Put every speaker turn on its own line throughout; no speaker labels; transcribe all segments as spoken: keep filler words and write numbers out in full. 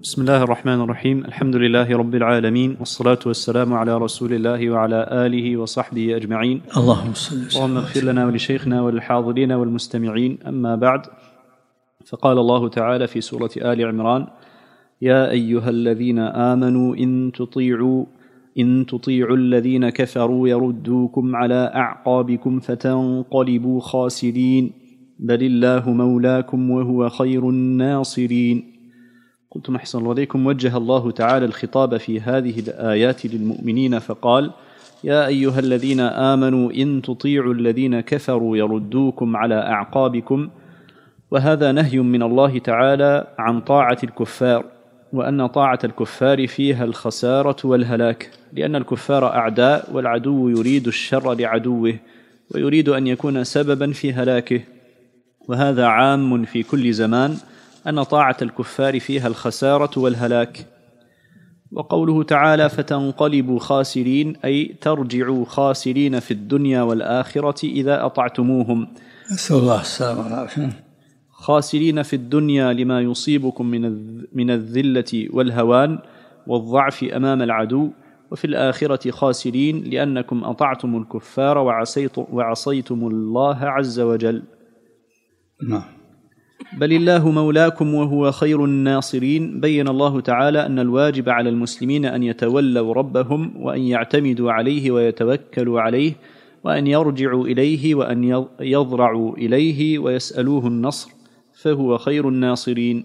بسم الله الرحمن الرحيم. الحمد لله رب العالمين، والصلاة والسلام على رسول الله وعلى آله وصحبه أجمعين.
اللهم صل وسلم.
اللهم اغفر لنا ولشيخنا وللحاضرين والمستمعين. أما بعد، فقال الله تعالى في سورة آل عمران: يا أيها الذين آمنوا إن تطيعوا إن تطيعوا الذين كفروا يردوكم على أعقابكم فتنقلبوا خاسرين بل الله مولاكم وهو خير الناصرين. قلتم أحسن الله إليكم. وجه الله تعالى الخطاب في هذه الآيات للمؤمنين فقال: يا أيها الذين آمنوا إن تطيعوا الذين كفروا يردوكم على أعقابكم. وهذا نهي من الله تعالى عن طاعة الكفار، وأن طاعة الكفار فيها الخسارة والهلاك، لأن الكفار أعداء، والعدو يريد الشر لعدوه ويريد أن يكون سببا في هلاكه، وهذا عام في كل زمان، أن طاعة الكفار فيها الخسارة والهلاك. وقوله تعالى: فتنقلبوا خاسرين، أي ترجعوا خاسرين في الدنيا والآخرة إذا أطعتموهم.
نسأل الله السلامة والعافية.
خاسرين في الدنيا لما يصيبكم من الذلة والهوان والضعف أمام العدو، وفي الآخرة خاسرين لأنكم أطعتم الكفار وعصيتم الله عز وجل.
نعم.
بل الله مولاكم وهو خير الناصرين. بين الله تعالى أن الواجب على المسلمين أن يتولوا ربهم، وأن يعتمدوا عليه ويتوكلوا عليه، وأن يرجعوا إليه، وأن يضرعوا إليه ويسألوه النصر، فهو خير الناصرين.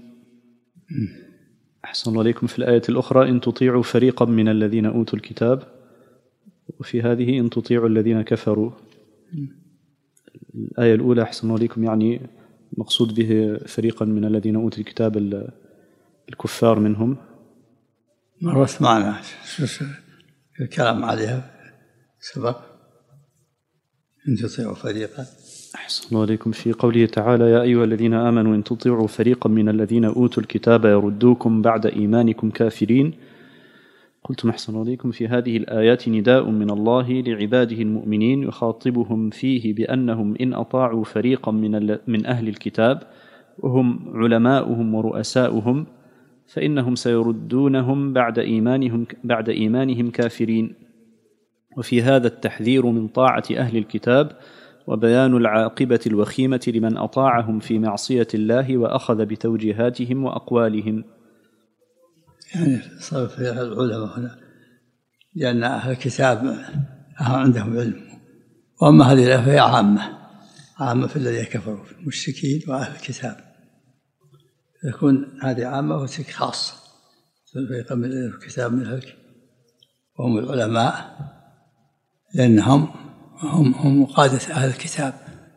أحسن الله عليكم. في الآية الأخرى: إن تطيعوا فريقا من الذين أوتوا الكتاب، وفي هذه إن تطيعوا الذين كفروا. الآية الأولى أحسن الله عليكم يعني مقصود به فريقا من الذين أوتوا الكتاب الكفار منهم.
مرت معنا الكلام عليها سبق. إن تطيعوا فريقا.
أحسن الله عليكم. في قوله تعالى: يا أيها الذين آمنوا إن تطيعوا فريقا من الذين أوتوا الكتاب يردوكم بعد إيمانكم كافرين. قلتم أحسن الله عليكم: في هذه الآيات نداء من الله لعباده المؤمنين، يخاطبهم فيه بأنهم إن أطاعوا فريقا من, من أهل الكتاب وهم علماؤهم ورؤساؤهم فإنهم سيردونهم بعد إيمانهم, بعد إيمانهم كافرين. وفي هذا التحذير من طاعة أهل الكتاب، وبيان العاقبة الوخيمة لمن أطاعهم في معصية الله وأخذ بتوجيهاتهم وأقوالهم.
يعني صار فيها العلماء هنا، لأن أهل الكتاب عندهم علم، وأما هذه الآية فهي عامة عامة في الذين كفروا، في المشركين وأهل الكتاب. تكون هذه عامة وتلك خاصة. فريق من الكتاب من أهل، وهم العلماء، لأنهم هم هم قادة أهل الكتاب.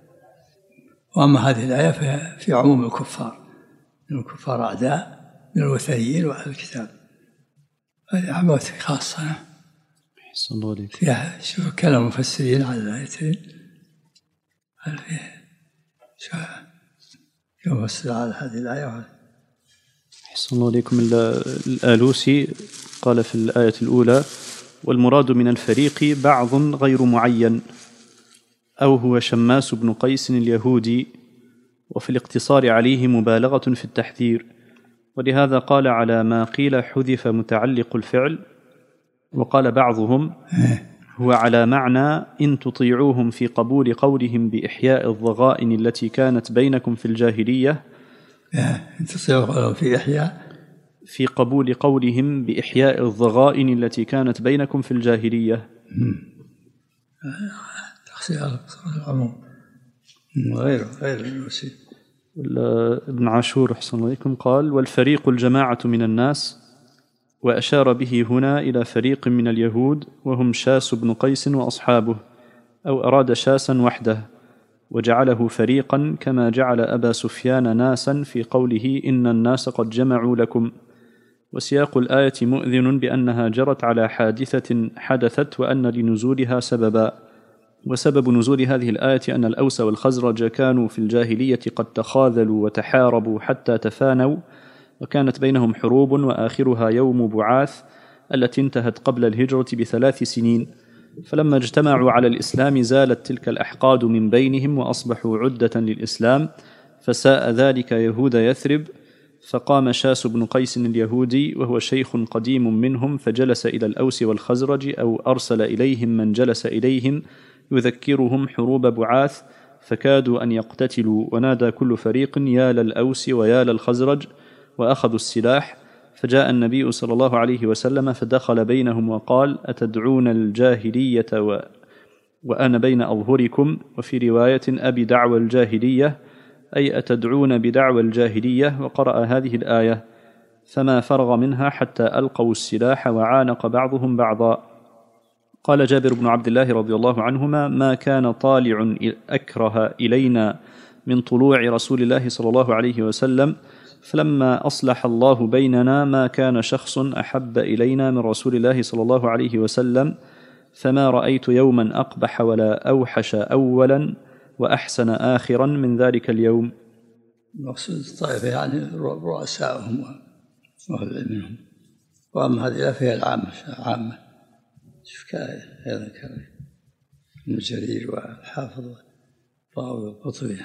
وأما هذه الآية فهي في عموم الكفار، الكفار أعداء من الوثنيين وأهل الكتاب. هذه عامة خاصة.
أحسن الله عليك.
فيها شوف كلام المفسرين على الآيتين، هل فيها شو كم فسر على هذه الآية.
أحسن الله عليكم. الآلوسي قال في الآية الأولى: والمراد من الفريق بعض غير معين، أو هو شماس بن قيس اليهودي، وفي الاقتصار عليه مبالغة في التحذير، ولهذا قال على ما قيل حذف متعلق الفعل. وقال بعضهم: هو على معنى إن تطيعوهم في قبول قولهم بإحياء الضغائن التي كانت بينكم في الجاهلية.
إن تطيعوهم في إحياء
في قبول قولهم بإحياء الضغائن التي كانت بينكم في الجاهلية.
تخصيص العموم غير غير الوسيل.
ابن عاشور أحسن الله عليكم قال: والفريق الجماعة من الناس، وأشار به هنا إلى فريق من اليهود وهم شاس بن قيس وأصحابه، أو أراد شاسا وحده وجعله فريقا، كما جعل أبا سفيان ناسا في قوله إن الناس قد جمعوا لكم. وسياق الآية مؤذن بأنها جرت على حادثة حدثت، وأن لنزولها سببا. وسبب نزول هذه الآية أن الأوس والخزرج كانوا في الجاهلية قد تخاذلوا وتحاربوا حتى تفانوا، وكانت بينهم حروب، وآخرها يوم بعاث التي انتهت قبل الهجرة بثلاث سنين. فلما اجتمعوا على الإسلام زالت تلك الأحقاد من بينهم، وأصبحوا عدة للإسلام، فساء ذلك يهود يثرب، فقام شاس بن قيس اليهودي وهو شيخ قديم منهم فجلس إلى الأوس والخزرج أو أرسل إليهم من جلس إليهم يذكرهم حروب بعاث فكادوا أن يقتتلوا، ونادى كل فريق يا للأوس ويا للخزرج، وأخذوا السلاح. فجاء النبي صلى الله عليه وسلم فدخل بينهم وقال: أتدعون الجاهلية و... وأنا بين أظهركم؟ وفي رواية: أبي دعوى الجاهلية، أي أتدعون بدعوى الجاهلية؟ وقرأ هذه الآية: فما فرغ منها حتى ألقوا السلاح وعانق بعضهم بعضا. قال جابر بن عبد الله رضي الله عنهما: ما كان طالع أكره إلينا من طلوع رسول الله صلى الله عليه وسلم، فلما أصلح الله بيننا ما كان شخص أحب إلينا من رسول الله صلى الله عليه وسلم، فما رأيت يوما أقبح ولا أوحش أولا وأحسن آخرا من ذلك اليوم.
المقصود الطائفة يعني رؤساءهم وأهل منهم، وأما هذه فهي العامة عامة. شوف أيضا ابن جرير والحافظ والطاوي والقطبي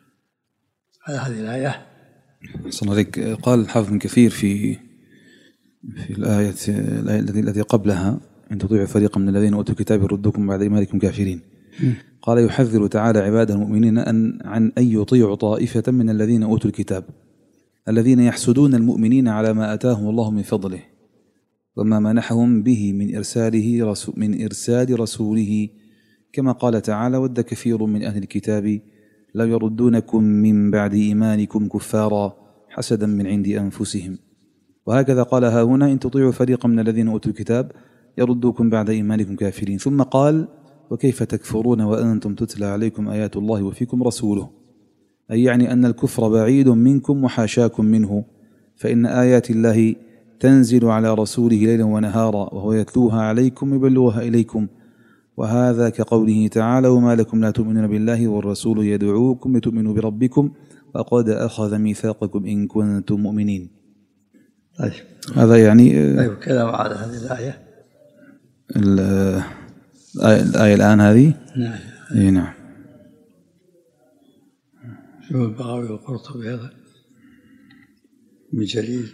على هذه الآية.
صلى الله عليك. قال الحافظ ابن كثير في في الآية التي التي قبلها: إن تطيعوا فريقا من الذين أوتوا الكتاب يردوكم بعد إيمانكم كافرين. قال: يحذر تعالى عباده المؤمنين أن عن أن يطيعوا طائفة من الذين أوتوا الكتاب الذين يحسدون المؤمنين على ما آتاهم الله من فضله وما منحهم به من إرساله رسول من إرسال رسوله، كما قال تعالى: ود كثير من أهل الكتاب لو يردونكم من بعد إيمانكم كفارا حسدا من عند أنفسهم. وهكذا قال ها هنا: إن تطيعوا فريقا من الذين أوتوا الكتاب يردوكم بعد إيمانكم كافرين. ثم قال: وكيف تكفرون وأنتم تتلى عليكم آيات الله وفيكم رسوله، أي يعني أن الكفر بعيد منكم وحاشاكم منه، فإن آيات الله تنزل على رسوله ليلا ونهارا وهو يتلوها عليكم يبلغها إليكم. وهذا كقوله تعالى: وما لكم لا تؤمنون بالله والرسول يدعوكم لتؤمنوا بربكم وقد أخذ ميثاقكم إن كنتم مؤمنين.
طيب.
هذا يعني
طيب كلام على هذه الآية.
الآية الآن هذه.
نعم.
إيه نعم.
شوف البغوي والقرطبي هذا من جليل.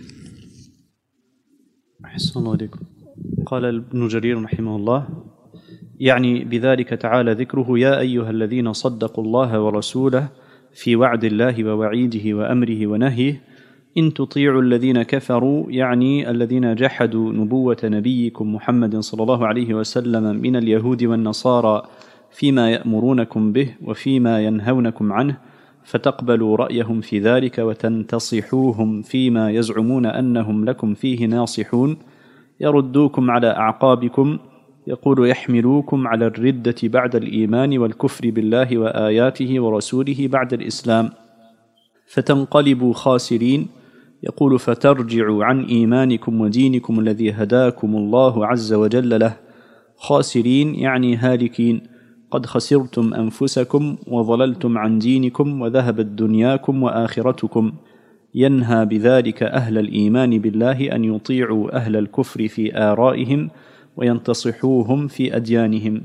أحسن الله عليكم. قال ابن جرير رحمه الله: يعني بذلك تعالى ذكره: يا أيها الذين صدقوا الله ورسوله في وعد الله ووعيده وأمره ونهيه، إن تطيعوا الذين كفروا، يعني الذين جحدوا نبوة نبيكم محمد صلى الله عليه وسلم من اليهود والنصارى فيما يأمرونكم به وفيما ينهونكم عنه، فتقبلوا رأيهم في ذلك وتنتصحوهم فيما يزعمون أنهم لكم فيه ناصحون، يردوكم على أعقابكم، يقول يحملوكم على الردة بعد الإيمان والكفر بالله وآياته ورسوله بعد الإسلام، فتنقلبوا خاسرين، يقول فترجعوا عن إيمانكم ودينكم الذي هداكم الله عز وجل له، خاسرين يعني هالكين، قد خسرتم أنفسكم وضللتم عن دينكم وذهبت دنياكم وآخرتكم. ينهى بذلك أهل الإيمان بالله أن يطيعوا أهل الكفر في آرائهم وينتصحوهم في أديانهم.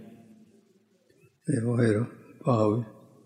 وغيره بغوي.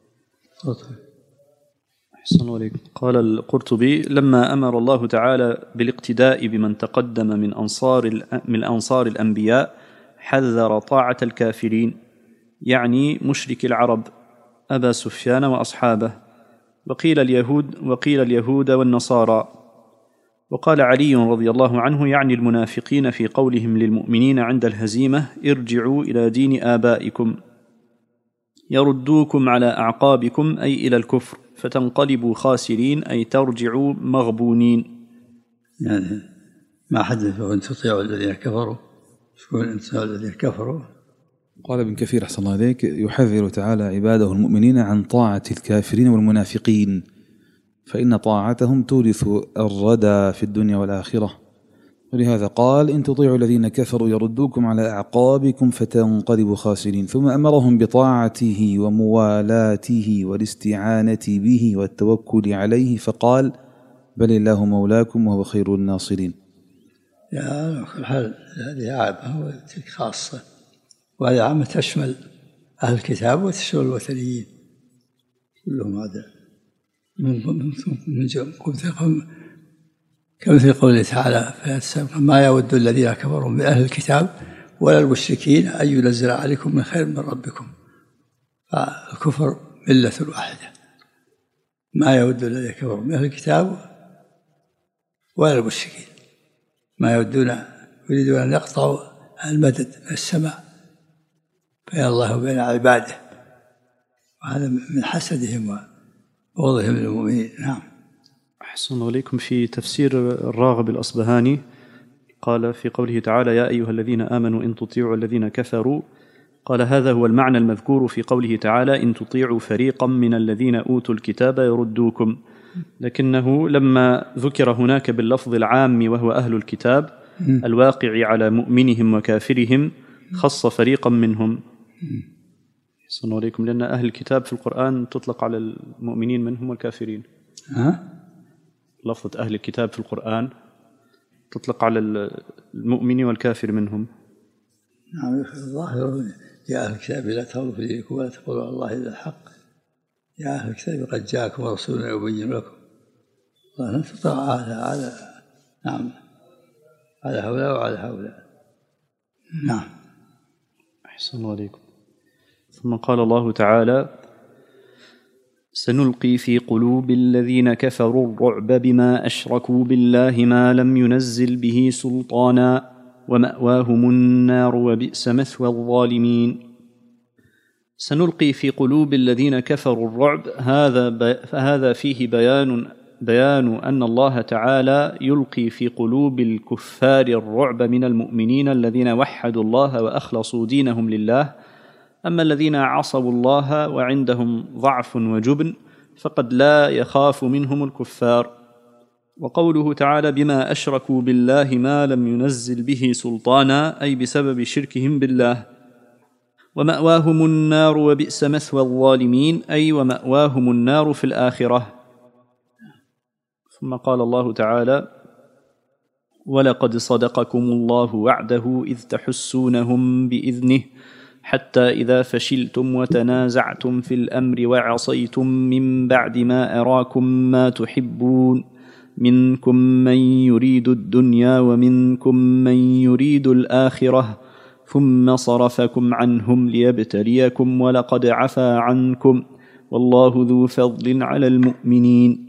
أحسن الله عليكم. قال القرطبي: لما أمر الله تعالى بالاقتداء بمن تقدم من أنصار من أنصار الأنبياء حذر طاعة الكافرين، يعني مشرك العرب أبا سفيان وأصحابه، وقيل اليهود وقيل اليهود والنصارى. وقال علي رضي الله عنه: يعني المنافقين في قولهم للمؤمنين عند الهزيمة: ارجعوا إلى دين آبائكم، يردوكم على أعقابكم أي إلى الكفر، فتنقلبوا خاسرين أي ترجعوا مغبونين.
يعني ما حدثوا أن تطيعوا الذين كفروا، شكون أنت الذين كفروا.
قال ابن كثير أحسن الله عليك: يحذر تعالى عباده المؤمنين عن طاعة الكافرين والمنافقين، فإن طاعتهم تورث الردى في الدنيا والآخرة. ولهذا قال: إن تطيعوا الذين كفروا يردوكم على أعقابكم فتنقلبوا خاسرين. ثم أمرهم بطاعته وموالاته والاستعانة به والتوكل عليه، فقال: بل الله مولاكم وهو خير الناصرين.
يا حال هذه عامة وتلك خاصة، وهذه عامة تشمل أهل الكتاب وتشمل الوثنيين كلهم. هذا من من كمثل قوله تعالى ما يود الذين كفروا من أهل الكتاب ولا المشركين أن ينزل عليكم من خير من ربكم. فالكفر ملة واحدة، ما يود الذين كفروا من أهل الكتاب ولا المشركين، ما يودون يريدون أن يقطعوا المدد من السماء بين الله وبين عباده، وهذا من حسدهم وبغضهم للمؤمنين. نعم.
أحسن عليكم. في تفسير الراغب الأصبهاني قال في قوله تعالى يا أيها الذين آمنوا إن تطيعوا الذين كفروا، قال هذا هو المعنى المذكور في قوله تعالى إن تطيعوا فريقا من الذين أوتوا الكتاب يردوكم، لكنه لما ذكر هناك باللفظ العام وهو أهل الكتاب الواقع على مؤمنهم وكافرهم خص فريقا منهم. أحسن عليكم. لأن أهل الكتاب في القرآن تطلق على المؤمنين منهم والكافرين.
أه؟
لفظة أهل الكتاب في القرآن تطلق على المؤمن والكافر منهم.
نعم. الظاهر يا أهل الكتاب لا تغلوا في دينكم ولا تقولوا على الله إلا الحق، يا أهل الكتاب قد جاءكم رسولنا يبين لكم، لا تطلع على على نعم على هؤلاء وعلى هؤلاء. نعم.
أحسن عليكم. ثم قال الله تعالى سنلقي في قلوب الذين كفروا الرعب بما أشركوا بالله ما لم ينزل به سلطانا ومأواهم النار وبئس مثوى الظالمين. سنلقي في قلوب الذين كفروا الرعب، هذا بي فهذا فيه بيان بيان أن الله تعالى يلقي في قلوب الكفار الرعب من المؤمنين الذين وحدوا الله وأخلصوا دينهم لله. أما الذين عصوا الله وعندهم ضعف وجبن فقد لا يخاف منهم الكفار. وقوله تعالى بما أشركوا بالله ما لم ينزل به سلطانا، أي بسبب شركهم بالله. ومأواهم النار وبئس مثوى الظالمين، أي ومأواهم النار في الآخرة. ثم قال الله تعالى ولقد صدقكم الله وعده إذ تحسونهم بإذنه حتى إذا فشلتم وتنازعتم في الأمر وعصيتم من بعد ما أراكم ما تحبون منكم من يريد الدنيا ومنكم من يريد الآخرة ثم صرفكم عنهم ليبتليكم ولقد عفا عنكم والله ذو فضل على المؤمنين.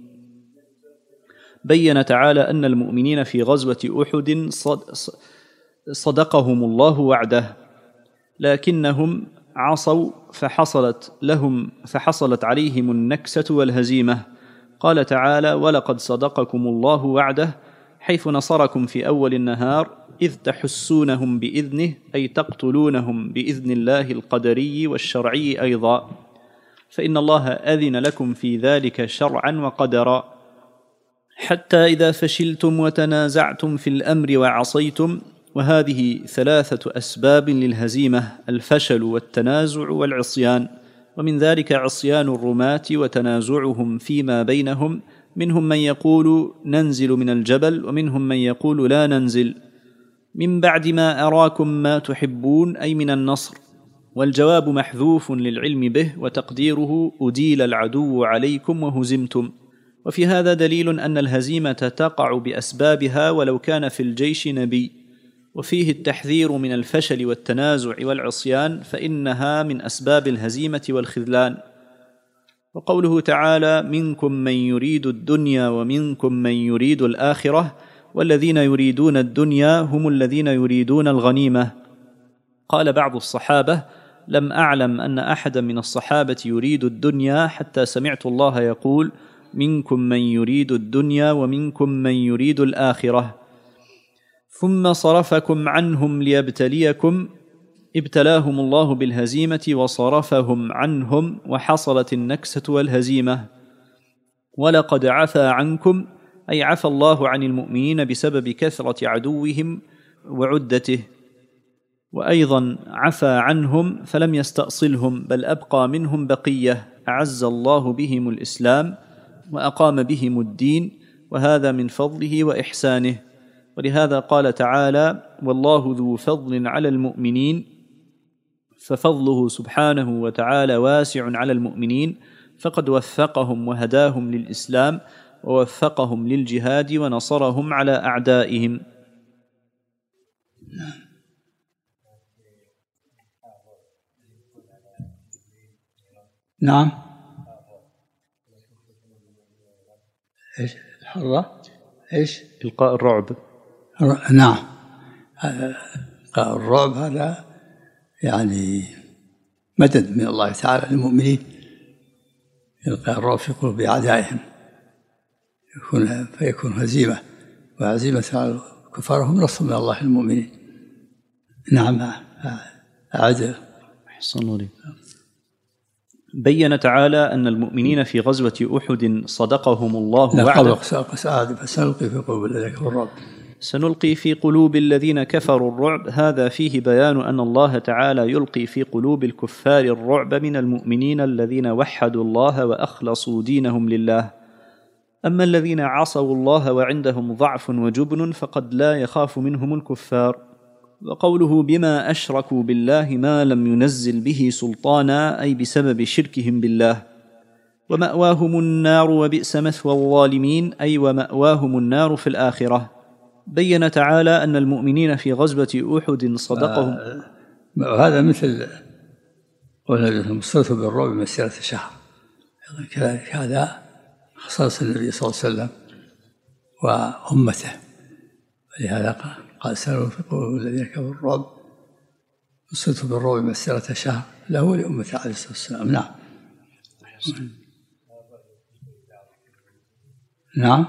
بين تعالى أن المؤمنين في غزوة أحد صدقهم الله وعده، لكنهم عصوا فحصلت لهم فحصلت عليهم النكسة والهزيمة. قال تعالى ولقد صدقكم الله وعده، حيث نصركم في أول النهار إذ تحسونهم بإذنه، أي تقتلونهم بإذن الله القدري والشرعي أيضا، فإن الله أذن لكم في ذلك شرعا وقدرا. حتى إذا فشلتم وتنازعتم في الأمر وعصيتم، وهذه ثلاثة أسباب للهزيمة: الفشل والتنازع والعصيان. ومن ذلك عصيان الرماة وتنازعهم فيما بينهم، منهم من يقول ننزل من الجبل ومنهم من يقول لا ننزل، من بعد ما أراكم ما تحبون، أي من النصر. والجواب محذوف للعلم به، وتقديره أديل العدو عليكم وهزمتم. وفي هذا دليل أن الهزيمة تقع بأسبابها ولو كان في الجيش نبي، وفيه التحذير من الفشل والتنازع والعصيان، فإنها من أسباب الهزيمة والخذلان. وقوله تعالى منكم من يريد الدنيا ومنكم من يريد الآخرة، والذين يريدون الدنيا هم الذين يريدون الغنيمة. قال بعض الصحابة لم أعلم أن أحدا من الصحابة يريد الدنيا حتى سمعت الله يقول منكم من يريد الدنيا ومنكم من يريد الآخرة. ثم صرفكم عنهم ليبتليكم، ابتلاهم الله بالهزيمة وصرفهم عنهم، وحصلت النكسة والهزيمة. ولقد عفا عنكم، أي عفى الله عن المؤمنين بسبب كثرة عدوهم وعدته. وأيضا عفا عنهم فلم يستأصلهم، بل أبقى منهم بقية، أعز الله بهم الإسلام وأقام بهم الدين، وهذا من فضله وإحسانه. ولهذا قال تعالى والله ذو فضل على المؤمنين، ففضله سبحانه وتعالى واسع على المؤمنين، فقد وفقهم وهداهم للإسلام ووفقهم للجهاد ونصرهم على أعدائهم.
نعم. ايش الحرة؟ ايش؟
إلقاء الرعب.
نعم، إلقاء الرعب هذا يعني مدد من الله تعالى للمؤمنين، يلقى الرعب في قلوب أعدائهم يكون فيكون هزيمة، وهزيمة على الكفار هم نصر من الله للمؤمنين. نعم. أعد.
أحسن الله. بين تعالى أن المؤمنين في غزوة أحد صدقهم الله وعده.
فسنلقي في قلوب الذين كفروا الرعب.
سنلقي في قلوب الذين كفروا الرعب. هذا فيه بيان أن الله تعالى يلقي في قلوب الكفار الرعب من المؤمنين الذين وحدوا الله وأخلصوا دينهم لله. أما الذين عصوا الله وعندهم ضعف وجبن فقد لا يخاف منهم الكفار. وقوله بما أشركوا بالله ما لم ينزل به سلطانا، أي بسبب شركهم بالله. ومأواهم النار وبئس مثوى الظالمين، أي ومأواهم النار في الآخرة. بين تعالى أن المؤمنين في غزوة أحد صدقهم.
آه هذا مثل قول مصرته بالرعب مسيرة شهر، كذلك هذا خصائص النبي صلى الله عليه وسلم وأمته، ولهذا قال سنلقي الذين كفروا الرعب مصرته بالرعب مسيرة شهر له ولأمته عليه الصلاة والسلام. نعم. نعم.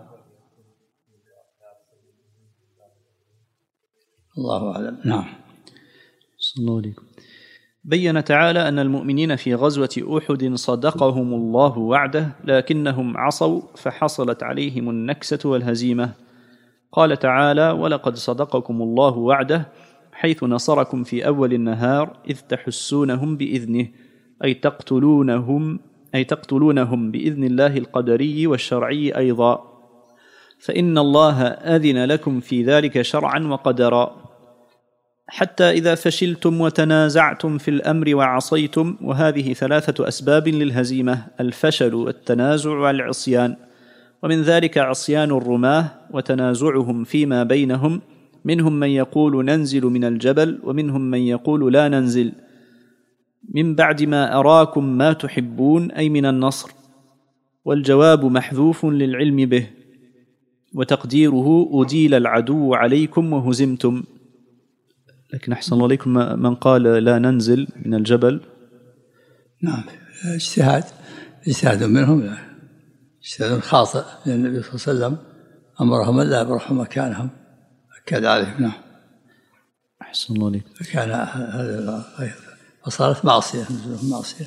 الله أعلم. نعم.
صلى الله عليه وسلم. بين تعالى أن المؤمنين في غزوة أحد صدقهم الله وعده، لكنهم عصوا فحصلت عليهم النكسة والهزيمة. قال تعالى: ولقد صدقكم الله وعده حيث نصركم في أول النهار إذ تحسونهم بإذنه، أي تقتلونهم أي تقتلونهم بإذن الله القدري والشرعي أيضا، فإن الله أذن لكم في ذلك شرعا وقدرا. حتى إذا فشلتم وتنازعتم في الأمر وعصيتم، وهذه ثلاثة أسباب للهزيمة: الفشل والتنازع والعصيان. ومن ذلك عصيان الرماة وتنازعهم فيما بينهم، منهم من يقول ننزل من الجبل ومنهم من يقول لا ننزل، من بعد ما أراكم ما تحبون، أي من النصر. والجواب محذوف للعلم به، وتقديره أديل العدو عليكم وهزمتم. لكن أحسن الله عليكم من قال لا ننزل من الجبل.
نعم، اجتهاد اجتهاد منهم، اجتهاد خاطئ، لأن النبي صلى الله عليه وسلم أمرهم ألا يبرحوا مكانهم، أكد عليهم. نعم.
أحسن الله عليكم.
فكان هذا فصارت معصية، معصية.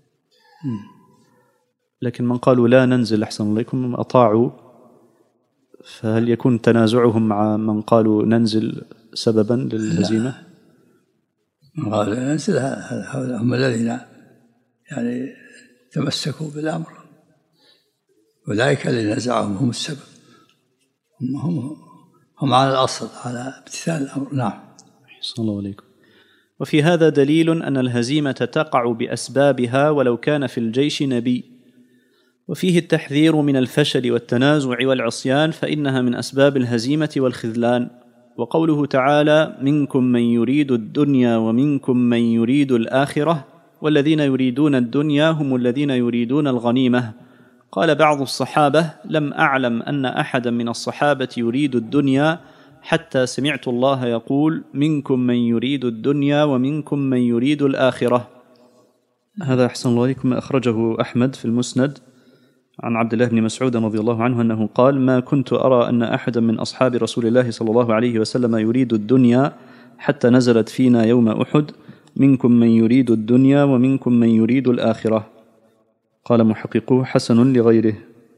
لكن من قالوا لا ننزل أحسن الله عليكم أطاعوا، فهل يكون تنازعهم مع من قالوا ننزل سببا للهزيمة؟
من قالوا ننزل هؤلاء هم الذين يعني تمسكوا بالأمر، أولئك الذين نزعهم هم السبب، هم هم هم على الأصل، على امتثال الأمر. نعم.
أحسن الله عليكم. وفي هذا دليل أن الهزيمة تقع بأسبابها ولو كان في الجيش نبي، وفيه التحذير من الفشل والتنازع والعصيان، فإنها من أسباب الهزيمة والخذلان. وقوله تعالى: منكم من يريد الدنيا ومنكم من يريد الآخرة، والذين يريدون الدنيا هم الذين يريدون الغنيمة. قال بعض الصحابة: لم أعلم أن أحدا من الصحابة يريد الدنيا حتى سمعت الله يقول: منكم من يريد الدنيا ومنكم من يريد الآخرة. هذا أحسن الله عليكم أخرجه أحمد في المسند عن عبد الله بن مسعود رضي الله عنه أنه قال: ما كنت أرى أن أحدا من أصحاب رسول الله صلى الله عليه وسلم يريد الدنيا حتى نزلت فينا يوم أحد: منكم من يريد الدنيا ومنكم من يريد الآخرة. قال محققه: حسن لغيره.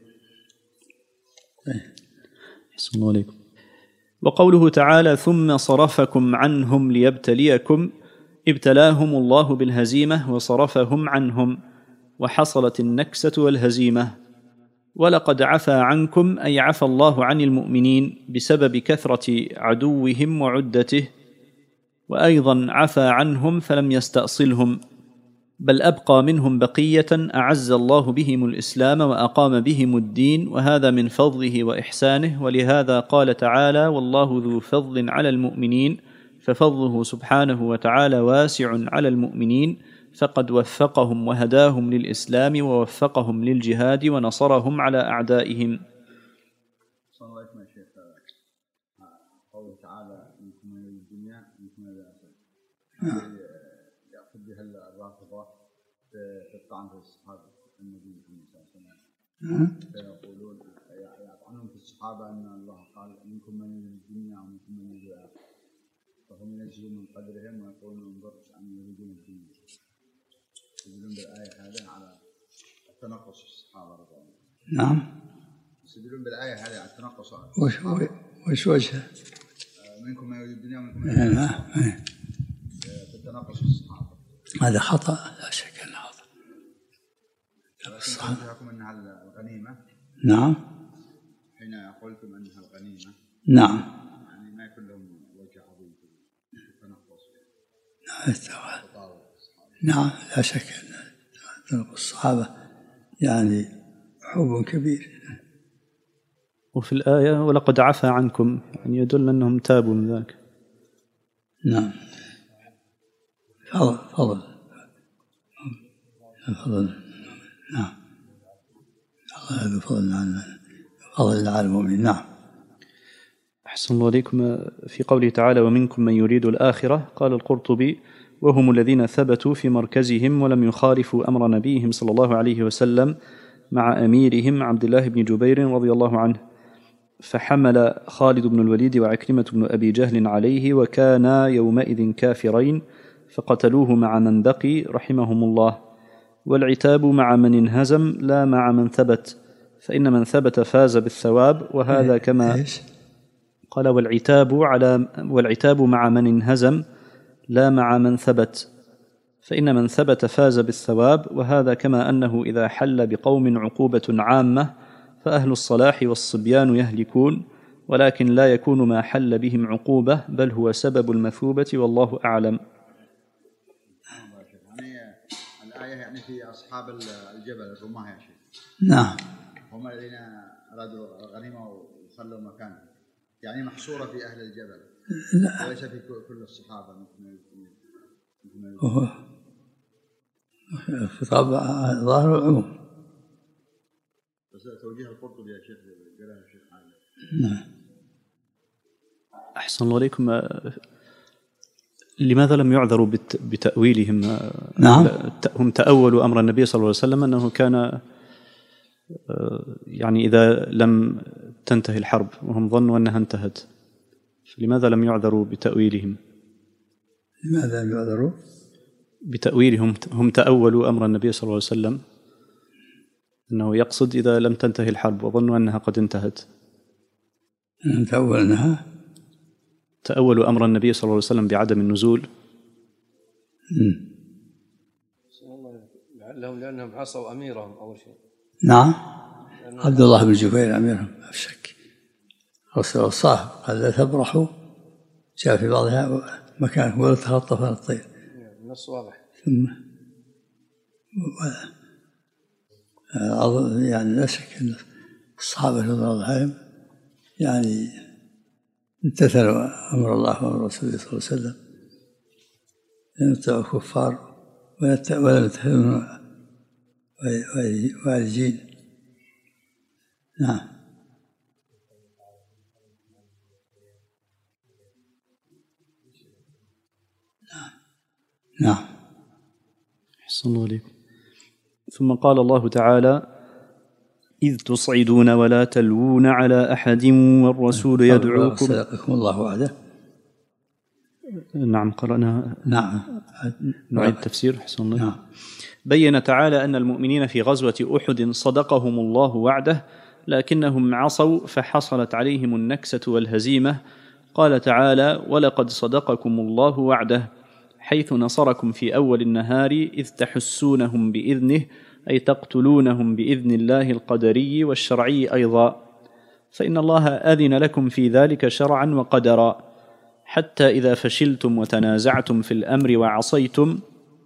أحسن الله عليكم. وقوله تعالى: ثم صرفكم عنهم ليبتليكم، ابتلاهم الله بالهزيمة وصرفهم عنهم، وحصلت النكسة والهزيمة. ولقد عفى عنكم، أي عفى الله عن المؤمنين بسبب كثرة عدوهم وعدته، وأيضا عفى عنهم فلم يستأصلهم. بل أبقى منهم بقية أعز الله بهم الإسلام وأقام بهم الدين، وهذا من فضله وإحسانه. ولهذا قال تعالى: والله ذو فضل على المؤمنين، ففضله سبحانه وتعالى واسع على المؤمنين، فقد وفقهم وهداهم للإسلام ووفقهم للجهاد ونصرهم على أعدائهم.
صلى الله عليه وسلم. قوله تعالى: منكم من الدنيا منكم من الآخرة، يأخذ بها الرافضة في الطعن في الصحابة النبي محمد صلى الله عليه وسلم، فيقولون يطعنون في الصحابة أن الله قال: منكم من الدنيا ومنكم من الآخرة، فهم ينزلون من قدرهم ويقولون انظر أن يريدون الدنيا. يستدلون بالآية هذا على التنقص في الصحابة رضي الله عنهم.
نعم.
يستدلون بالآية هذه على التنقص.
وش وش وجهه؟
منكم من يريد الدنيا ومنكم من الآخرة، في التنقص في الصحابة.
هذا خطأ، لا شك أنه خطأ.
لكن أنها الغنيمة.
نعم.
حين قلتم أنها الغنيمة.
نعم.
يعني ما يكون لهم وجه عظيم في التنقص.
نعم، لا شك أن تنقص الصحابة يعني حب كبير.
وفي الآية: ولقد عفا عنكم، يعني يدل أنهم تابوا من ذاك.
نعم. فضل فضل فضل نعم. الله ذو فضل عنا، فضل على المؤمنين. نعم.
أحسن الله عليكم. في قوله تعالى: ومنكم من يريد الآخرة، قال القرطبي: وهم الذين ثبتوا في مركزهم ولم يخالفوا أمر نبيهم صلى الله عليه وسلم مع أميرهم عبد الله بن جبير رضي الله عنه، فحمل خالد بن الوليد وعكرمة بن أبي جهل عليه، وكانا يومئذ كافرين، فقتلوه مع من بقي رحمهم الله. والعتاب مع من انهزم لا مع من ثبت، فإن من ثبت فاز بالثواب، وهذا كما قال: والعتاب على والعتاب مع من انهزم لا مع من ثبت، فإن من ثبت فاز بالثواب، وهذا كما أنه إذا حل بقوم عقوبة عامة فأهل الصلاح والصبيان يهلكون، ولكن لا يكون ما حل بهم عقوبة، بل هو سبب المثوبة، والله أعلم.
يعني الآية يعني في أصحاب الجبل الرماة يا شيخ.
نعم.
هم الذين أرادوا الغنيمة وخلوا مكانهم، يعني محصورة في أهل الجبل. لا. وليس في كل الصحابة.
هو خطاب ظاهر العموم.
بس توجيه القرطبي يا شيخ قالها الشيخ عادل.
نعم.
أحسن الله عليكم. لماذا لم يعذروا بتأويلهم؟
نعم.
هم تأولوا أمر النبي صلى الله عليه وسلم أنه كان يعني إذا لم تنتهي الحرب، وهم ظنوا أنها انتهت، فلماذا لم يعذروا بتأويلهم؟
لماذا لم يعذروا
بتأويلهم؟ هم تأولوا أمر النبي صلى الله عليه وسلم أنه يقصد إذا لم تنتهي الحرب، وظنوا أنها قد انتهت.
تأول أنها
تأولوا أمر النبي صلى الله عليه وسلم بعدم النزول.
لعلهم لأنهم عصوا أميرهم أول شيء.
نعم. عبد الله بن جبير أميرهم لا شك. رسول الصاحب قال: لا تبرحوا، جاء في بعضها مكان ولا تخطف الطير.
النص واضح.
ثم يعني لا شك أن الصحابة رضي الله عنهم يعني امتثلوا أمر الله وأمر رسوله صلى الله عليه وسلم، لم يتبعوا الكفار ولم يتخذوا والجين. نعم. نعم.
أحسن الله عليكم. ثم قال الله تعالى: إذ تصعدون ولا تلوون على أحد والرسول يدعوكم.
صدقكم الله وعده.
نعم قرأنا.
نعم.
نعيد التفسير. أحسن الله.
نعم.
بين تعالى أن المؤمنين في غزوة أحد صدقهم الله وعده، لكنهم عصوا فحصلت عليهم النكسة والهزيمة. قال تعالى: ولقد صدقكم الله وعده، حيث نصركم في أول النهار إذ تحسونهم بإذنه، أي تقتلونهم بإذن الله القدري والشرعي أيضا، فإن الله أذن لكم في ذلك شرعا وقدرا، حتى إذا فشلتم وتنازعتم في الأمر وعصيتم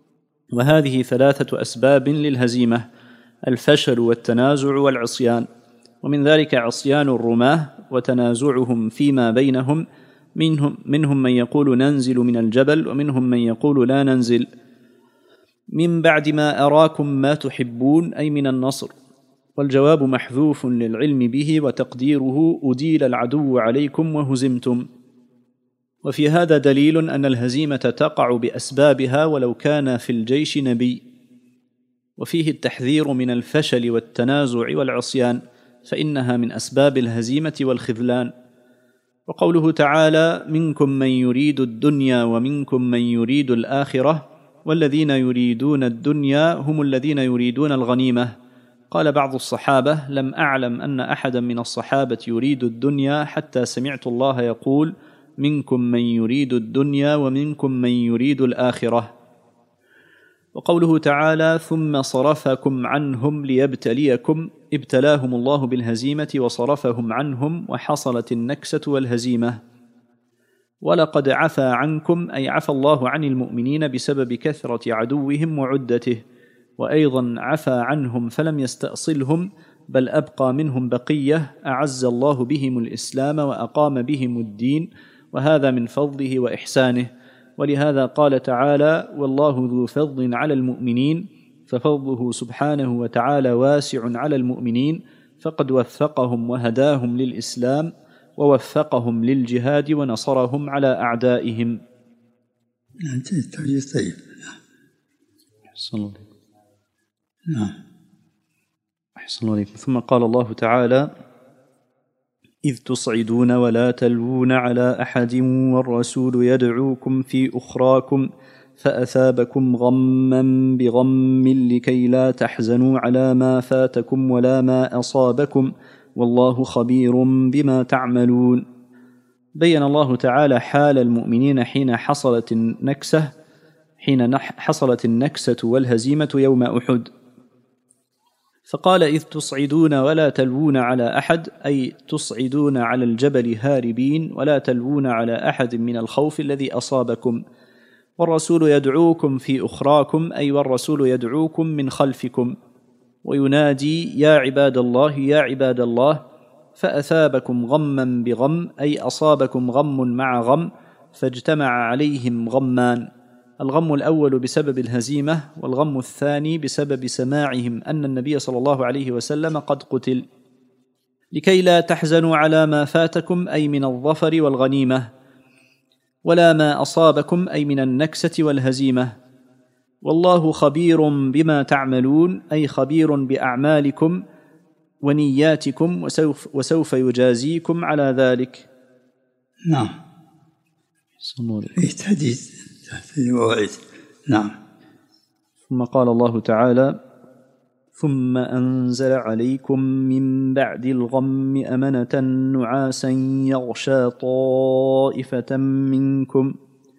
وهذه ثلاثة أسباب للهزيمة: الفشل والتنازع والعصيان. ومن ذلك عصيان الرماة وتنازعهم فيما بينهم، منهم, منهم من يقول ننزل من الجبل ومنهم من يقول لا ننزل، من بعد ما أراكم ما تحبون، أي من النصر. والجواب محذوف للعلم به وتقديره أديل العدو عليكم وهزمتم. وفي هذا دليل أن الهزيمة تقع بأسبابها ولو كان في الجيش نبي. وفيه التحذير من الفشل والتنازع والعصيان، فإنها من أسباب الهزيمة والخذلان. وقوله تعالى: منكم من يريد الدنيا ومنكم من يريد الآخرة والذين يريدون الدنيا هم الذين يريدون الغنيمة. قال بعض الصحابة: لم أعلم أن أحدا من الصحابة يريد الدنيا حتى سمعت الله يقول: منكم من يريد الدنيا ومنكم من يريد الآخرة. وقوله تعالى: ثم صرفكم عنهم ليبتليكم، ابتلاهم الله بالهزيمة وصرفهم عنهم وحصلت النكسة والهزيمة. ولقد عفى عنكم، أي عفى الله عن المؤمنين بسبب كثرة عدوهم وعدته، وأيضا عفى عنهم فلم يستأصلهم بل أبقى منهم بقية أعز الله بهم الإسلام وأقام بهم الدين، وهذا من فضله وإحسانه. ولهذا قال تعالى: والله ذو فضل على المؤمنين، ففضله سبحانه وتعالى واسع على المؤمنين، فقد وفقهم وهداهم للإسلام ووفقهم للجهاد ونصرهم على أعدائهم.
طيب.
أحسن الله.
نعم.
أحسن الله. ثم قال الله تعالى: إذ تصعدون ولا تلوون على أحد والرسول يدعوكم في أخراكم فأثابكم غما بغم لكي لا تحزنوا على ما فاتكم ولا ما أصابكم والله خبير بما تعملون. بين الله تعالى حال المؤمنين حين حصلت النكسة حين حصلت النكسة والهزيمة يوم أحد، فقال: إذ تصعدون ولا تلوون على أحد، أي تصعدون على الجبل هاربين ولا تلوون على أحد من الخوف الذي أصابكم. والرسول يدعوكم في أخراكم، أي والرسول يدعوكم من خلفكم وينادي: يا عباد الله يا عباد الله، فأثابكم غما بغم، أي أصابكم غم مع غم فاجتمع عليهم غمان. الغم الأول بسبب الهزيمة، والغم الثاني بسبب سماعهم أن النبي صلى الله عليه وسلم قد قتل، لكي لا تحزنوا على ما فاتكم، أي من الظفر والغنيمة، ولا ما أصابكم، أي من النكسة والهزيمة. والله خبير بما تعملون، أي خبير بأعمالكم ونياتكم وسوف, وسوف يجازيكم على ذلك.
نعم. تهديد تهديد ووعيد. نعم.
ثم قال الله تعالى: ثم أنزل عليكم من بعد الغم أمنة نعاسا يغشى طائفة منكم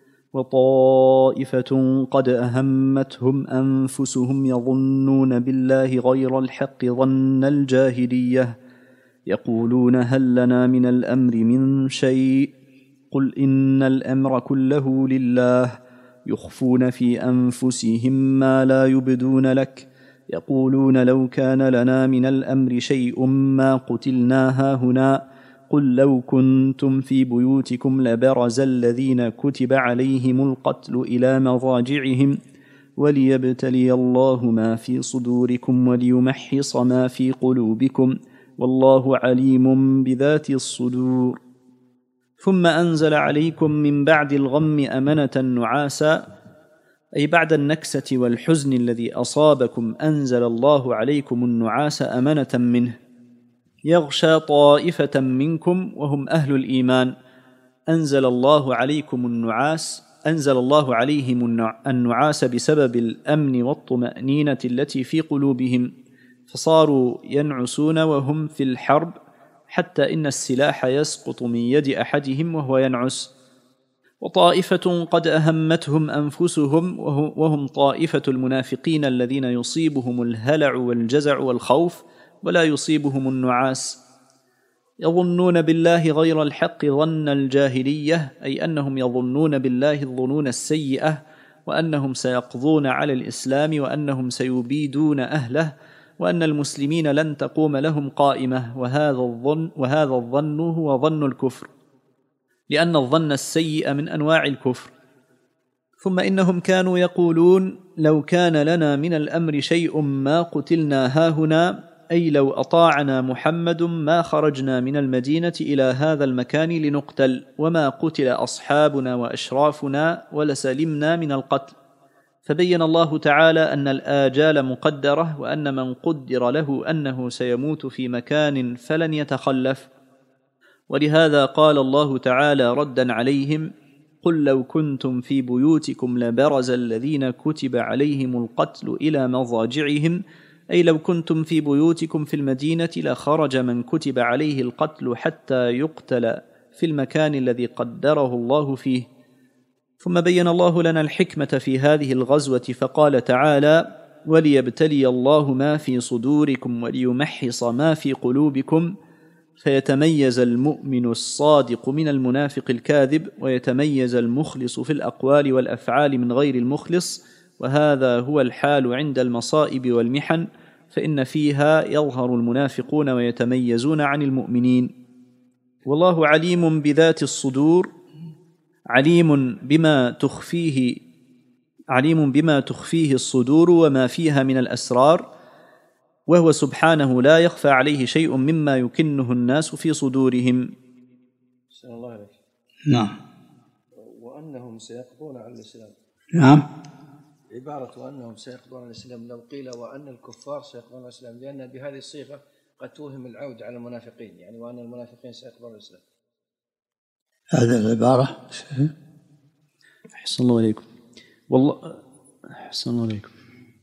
وطائفة قد أهمتهم أنفسهم يظنون بالله غير الحق ظن الجاهلية يقولون هل لنا من الأمر من شيء قل إن الأمر كله لله يخفون في أنفسهم ما لا يبدون لك يقولون لو كان لنا من الأمر شيء ما قتلنا هاهنا قل لو كنتم في بيوتكم لبرز الذين كتب عليهم القتل إلى مضاجعهم وليبتلي الله ما في صدوركم وليمحص ما في قلوبكم والله عليم بذات الصدور. ثم أنزل عليكم من بعد الغم أمنة نعاسا، أي بعد النكسة والحزن الذي أصابكم أنزل الله عليكم النعاس أمنة منه يغشى طائفة منكم وهم أهل الإيمان. أنزل الله عليكم النعاس أنزل الله عليهم النعاس بسبب الأمن والطمأنينة التي في قلوبهم، فصاروا ينعسون وهم في الحرب حتى إن السلاح يسقط من يد أحدهم وهو ينعس. وطائفة قد أهمتهم أنفسهم وهم طائفة المنافقين الذين يصيبهم الهلع والجزع والخوف ولا يصيبهم النعاس. يظنون بالله غير الحق ظن الجاهلية، أي أنهم يظنون بالله الظنون السيئة وأنهم سيقضون على الإسلام وأنهم سيبيدون أهله وأن المسلمين لن تقوم لهم قائمة، وهذا الظن وهذا الظن هو ظن الكفر، لأن الظن السيء من أنواع الكفر. ثم إنهم كانوا يقولون: لو كان لنا من الأمر شيء ما قتلنا هاهنا، أي لو أطاعنا محمد ما خرجنا من المدينة إلى هذا المكان لنقتل، وما قتل أصحابنا وأشرافنا ولسلمنا من القتل. فبين الله تعالى أن الآجال مقدرة، وأن من قدر له أنه سيموت في مكان فلن يتخلف. ولهذا قال الله تعالى ردا عليهم: قل لو كنتم في بيوتكم لبرز الذين كتب عليهم القتل إلى مضاجعهم، أي لو كنتم في بيوتكم في المدينة لخرج من كتب عليه القتل حتى يقتل في المكان الذي قدره الله فيه. ثم بين الله لنا الحكمة في هذه الغزوة فقال تعالى: وليبتلي الله ما في صدوركم وليمحص ما في قلوبكم، فيتميز المؤمن الصادق من المنافق الكاذب، ويتميز المخلص في الأقوال والأفعال من غير المخلص، وهذا هو الحال عند المصائب والمحن، فإن فيها يظهر المنافقون ويتميزون عن المؤمنين. والله عليم بذات الصدور، عليم بما تخفيه عليم بما تخفيه الصدور وما فيها من الأسرار، وهو سبحانه لا يخفى عليه شيء مما يكنه الناس في صدورهم.
أحسن الله عليك.
نعم.
وأنهم سيقضون على الإسلام.
نعم.
عبارة وأنهم سيقضون على الإسلام لو قيل وأن الكفار سيقضون على الإسلام، لأن بهذه الصيغة قد توهم العود على المنافقين، يعني وأن المنافقين سيقضون على الإسلام.
هذه العبارة.
أحسن الله عليكم. والله أحسن الله عليكم.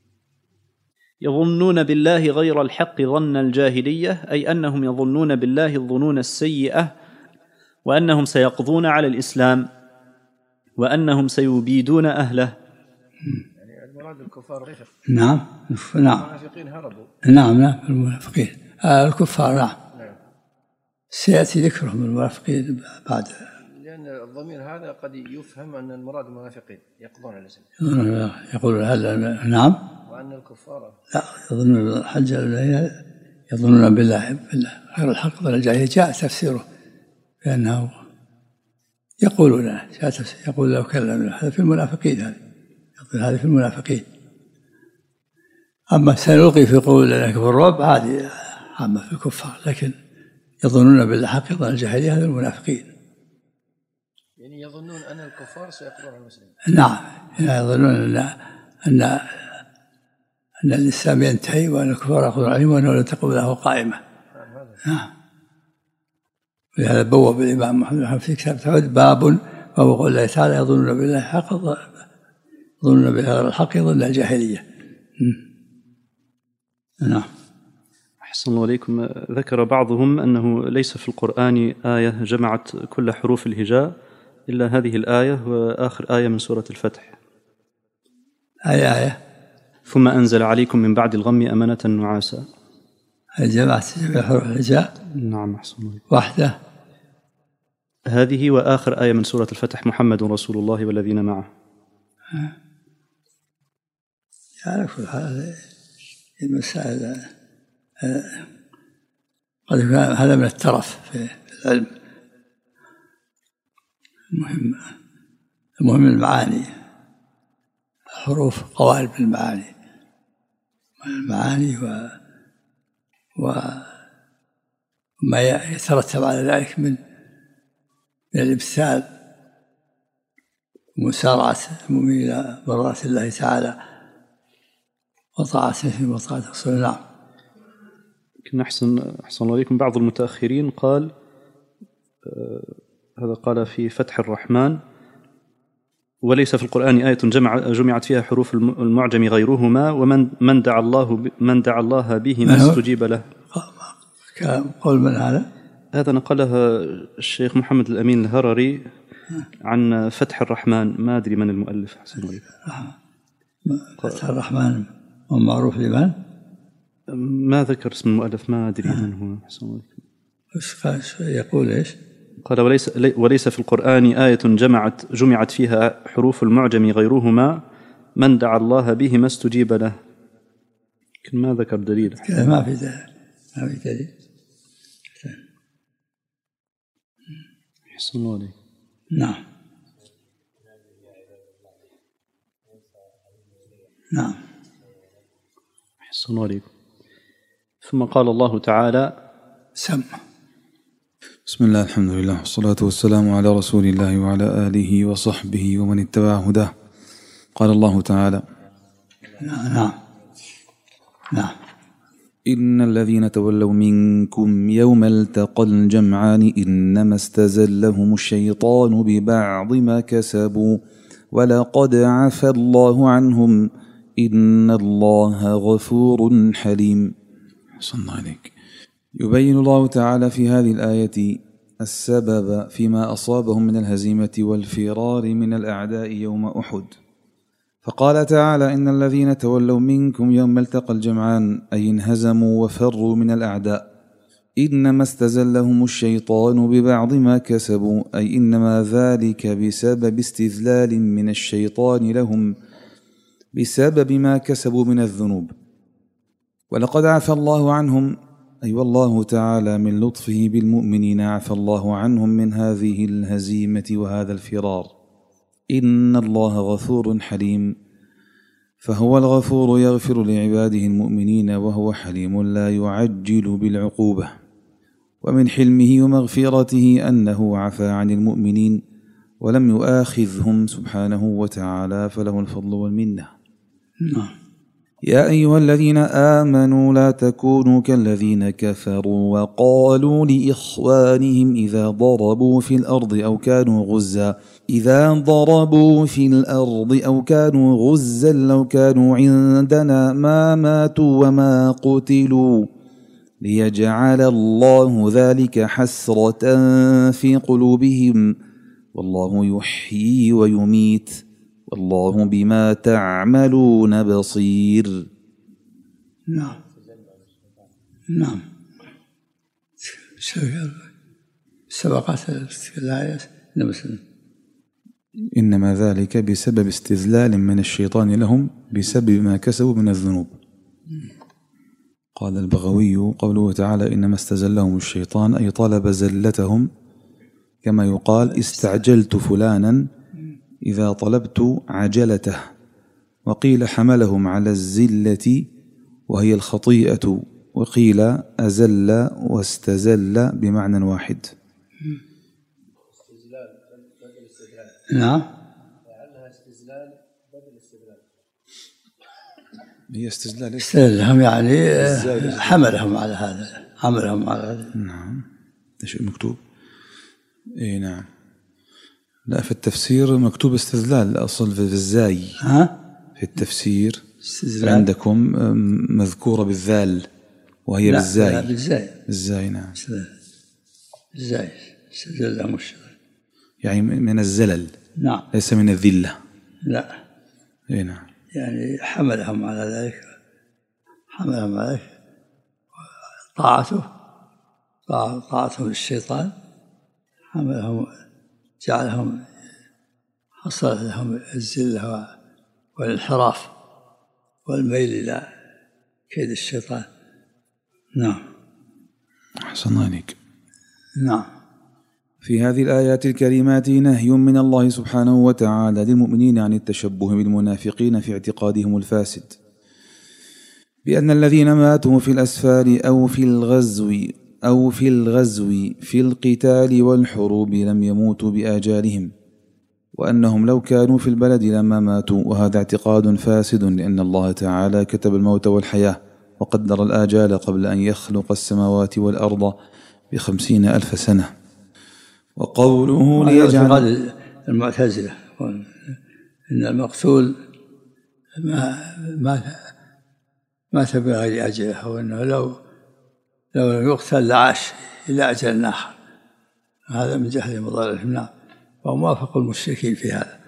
يظنون بالله غير الحق ظن الجاهلية، أي أنهم يظنون بالله الظنون السيئة، وأنهم سيقضون على الإسلام، وأنهم سيبيدون أهله.
يعني المراد الكفار.
نعم نعم.
المنافقين هربوا.
نعم نعم المنافقين آه الكفار. نعم. نعم. سيأتي ذكرهم المنافقين بعد.
لأن الضمير هذا قد يفهم أن المراد المنافقين يقضون على الإسلام.
يقولون هل نعم.
وأن الكفار
لا يظنون الحج يظنون بالله بالله غير الحق ظن الجاهلية. جاء تفسيره بأنه يقولون جاء تفسير يقول لو كان هذا في المنافقين، هذه يقول هذه في المنافقين. أما سنلقي في قولنا في الرعب هذه عامة في الكفار، لكن يظنون بالحق ظن الجاهلية هذا المنافقين.
يعني يظنون أن الكفار سيقضون على المسلمين.
نعم يظنون أن أن أن الإسلام ينتهي وأن الكفار يأخذون عليهم وأنه لا تقوم له قائمة. نعم. ولهذا بوب الإمام محمد في كتاب التوحيد باب وهو قول الله تعالى: يظنون بالله حق يظنون بالله الحق ظن الجاهلية. نعم.
أحسن الله عليكم. ذكر بعضهم أنه ليس في القرآن آية جمعت كل حروف الهجاء إلا هذه الآية وآخر آية من سورة الفتح.
أي آية؟
ثم أنزل عليكم من بعد الغم أمنة نعاسا.
جمعت جميع حروف الهجاء؟
نعم أحسن الله.
واحدة.
هذه وآخر آية من سورة الفتح: محمد رسول الله والذين معه.
يعرف هذه المسائل قد يكون هذا من الترف في العلم. المهم المهم المعاني، الحروف قوالب المعاني المعاني و وما يترتب على ذلك من من الامتثال ومسارعة المؤمن إلى مرضاة الله تعالى وطاعته وطاعة رسوله. نعم.
لكن أحسن أحسن الله عليكم. بعض المتأخرين قال آه هذا قال في فتح الرحمن: وليس في القرآن آية جمع جمعت فيها حروف المعجم غيرهما، ومن من دعا الله من دعا الله بهما استجيب له.
قول من هذا؟
هذا نقلها الشيخ محمد الأمين الهرري عن فتح الرحمن، ما أدري من المؤلف. أحسن الله عليكم.
فتح الرحمن معروف لمن؟
ما ذكر اسم المؤلف، ما أدري من هو. أحسن الله عليكم.
يقول إيش؟
قال: وليس وليس في القرآن آية جمعت جمعت فيها حروف المعجم غيرهما، من دعا الله به ما استجيب له، لكن ما ذكر دليل.
ما في دليل، ما في دليل.
أحسن الله عليك.
نعم نعم
أحسن الله عليك. ثم قال الله تعالى:
سم.
بسم الله، الحمد لله، والصلاة والسلام على رسول الله وعلى آله وصحبه ومن اتبع هداه. قال الله تعالى:
نعم نعم نعم
إن الذين تولوا منكم يوم التقى الجمعان إنما استزلهم الشيطان ببعض ما كسبوا ولقد عفى الله عنهم إن الله غفور حليم. صلى الله عليك. يبين الله تعالى في هذه الآية السبب فيما أصابهم من الهزيمة والفرار من الأعداء يوم أحد، فقال تعالى: إن الذين تولوا منكم يوم التقى الجمعان، أي انهزموا وفروا من الأعداء. إنما استزلهم الشيطان ببعض ما كسبوا، أي إنما ذلك بسبب استذلال من الشيطان لهم بسبب ما كسبوا من الذنوب. ولقد عفى الله عنهم، أي والله تعالى من لطفه بالمؤمنين عفى الله عنهم من هذه الهزيمة وهذا الفرار. إن الله غفور حليم، فهو الغفور يغفر لعباده المؤمنين، وهو حليم لا يعجل بالعقوبة. ومن حلمه ومغفرته أنه عفى عن المؤمنين ولم يؤاخذهم سبحانه وتعالى، فله الفضل والمنة.
نعم.
يا أيها الذين آمنوا لا تكونوا كالذين كفروا وقالوا لإخوانهم إذا ضربوا في الأرض أو كانوا غزا إذا ضربوا في الأرض أو كانوا غزا لو كانوا عندنا ما ماتوا وما قتلوا ليجعل الله ذلك حسرة في قلوبهم والله يحيي ويميت والله بما تعملون بصير.
نعم نعم. سبقت الآية
إنما ذلك بسبب استذلال من الشيطان لهم بسبب ما كسبوا من الذنوب. قال البغوي قوله تعالى: إنما استزلهم الشيطان، أي طلب زلتهم، كما يقال استعجلت فلانا إذا طلبت عجلته. وقيل حملهم على الزلة وهي الخطيئة، وقيل أزل واستزل بمعنى واحد.
نعم.
لعلها استزلال بدل استدلال.
هي استزلال
استزلهم يعني حملهم على هذا، حملهم على هذا.
نعم. ايش مكتوب؟ اي نعم. لا، في التفسير مكتوب استذلال الأصل في الزاي.
ها؟
في التفسير
استزلال
عندكم مذكورة بالذال وهي
لا
بالزاي.
لا بالزاي.
الزاي نعم.
بالزاي استزلهم الشيطان
يعني من الزلل.
نعم.
ليس من الذلة.
لا.
اي نعم.
يعني حملهم على ذلك، حملهم على ذلك طاعته، طاعتهم للشيطان حملهم، جعلهم، حصل لهم الذلة والانحراف والميل إلى كيد الشيطان. نعم.
أحسن الله عليك.
نعم.
في هذه الآيات الكريمات نهي من الله سبحانه وتعالى للمؤمنين عن التشبه بالمنافقين في اعتقادهم الفاسد بأن الذين ماتوا في الأسفار أو في الغزو أو في الغزو في القتال والحروب لم يموتوا بآجالهم، وأنهم لو كانوا في البلد لما ماتوا، وهذا اعتقاد فاسد، لأن الله تعالى كتب الموت والحياة وقدر الآجال قبل أن يخلق السماوات والأرض بخمسين ألف سنة. وقوله ليجعل
المعتزلة إن المقتول ما ما مات بغير أجله، وأنه لو لو لم يقتل لعاش إلى أجل آخر، هذا من جهل مضارهم. نعم. وموافق المشركين في هذا.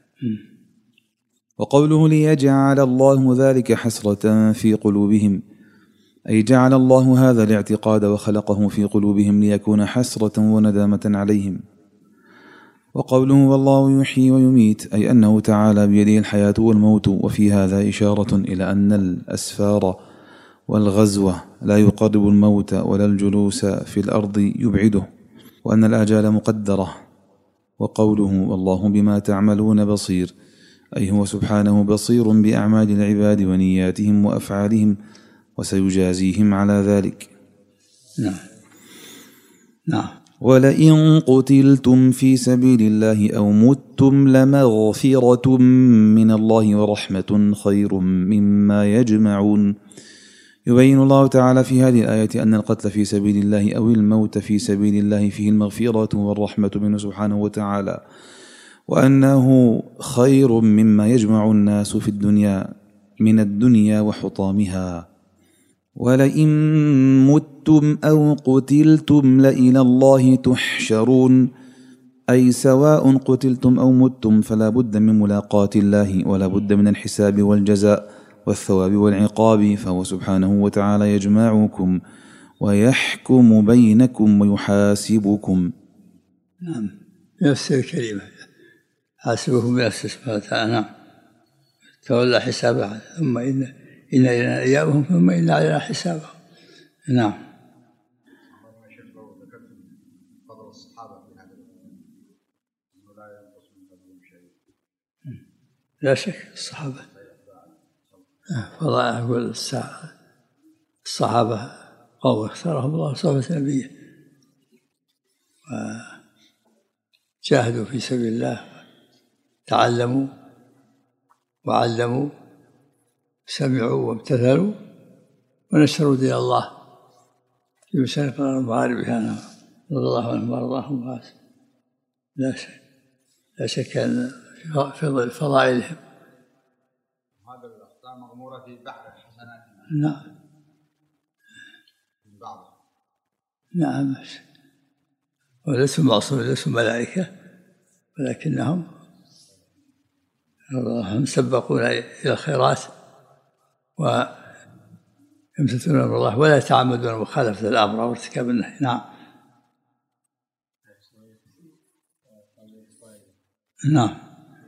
وقوله ليجعل الله ذلك حسرة في قلوبهم، أي جعل الله هذا الاعتقاد وخلقه في قلوبهم ليكون حسرة وندامة عليهم. وقوله والله يحيي ويميت أي أنه تعالى بيده الحياة والموت، وفي هذا إشارة إلى أن الأسفار والغزو لا يقرب الموت ولا الجلوس في الأرض يبعده، وأن الآجال مقدرة. وقوله والله بما تعملون بصير أي هو سبحانه بصير بأعمال العباد ونياتهم وأفعالهم، وسيجازيهم على ذلك.
نعم نعم.
ولئن قتلتم في سبيل الله أو متم لمغفرة من الله ورحمة خير مما يجمعون. يبين الله تعالى في هذه الآية أن القتل في سبيل الله أو الموت في سبيل الله فيه المغفرة والرحمة منه سبحانه وتعالى، وأنه خير مما يجمع الناس في الدنيا من الدنيا وحطامها. ولئن متم أو قتلتم لإلى الله تحشرون أي سواء قتلتم أو متم فلا بد من ملاقاة الله، ولا بد من الحساب والجزاء والثواب والعقاب، فهو سبحانه وتعالى يجمعكم ويحكم بينكم ويحاسبكم.
نعم، نفس الكلمة حاسبكم بنفسه سبحانه وتعالى. نعم، تولى حسابه ثم إن إن إلينا إيابهم ثم إن علينا حسابهم. نعم. لا شك الصحابة فضائع، يقول الصحابة قوم اختارهم الله صحبة نبيه وجاهدوا في سبيل الله، تعلموا وعلموا، سمعوا وامتثلوا ونشروا دين الله في مشارق الأرض ومغاربها، رضي الله عنهم وارضاهم. لا شك لا شك أن في فضائلهم
هذا الأخطاء مغمورة في بحر الحسنات.
نعم
من بعض.
نعم، وليسوا معصومين، ليسوا ملائكة، ولكنهم هم سبقون إلى الخيرات ويمتثلون أمر الله ولا يتعمدون مخالفة الأمر أو ارتكاب النهي. نعم نعم.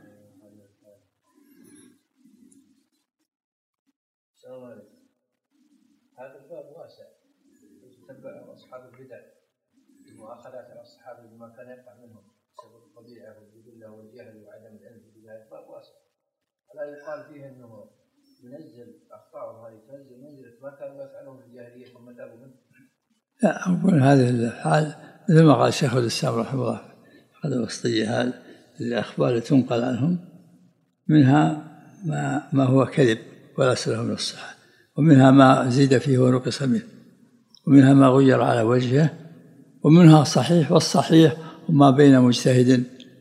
هذا الباب واسع، يتبع أصحاب البدع ومؤاخذات على الصحابة بما كان يقع منهم بسبب الطبيعة والجبلة والجهل وعدم العلم بهذا الباب واسع، ولا يقال فيه أنه ينزل أخطاء هذه تنزل منزلة ما كانوا يفعلون في الجاهلية ثم تابوا منه.
لا، أقول هذه الحال مثل ما قال شيخ الإسلام رحمه الله هذا الوسطية، هذه الأخبار تنقل عنهم منها ما, ما هو كذب ولا سله من الصحة، ومنها ما زيد فيه ونقص منه، ومنها ما غير على وجهه، ومنها صحيح، والصحيح وما بين مجتهد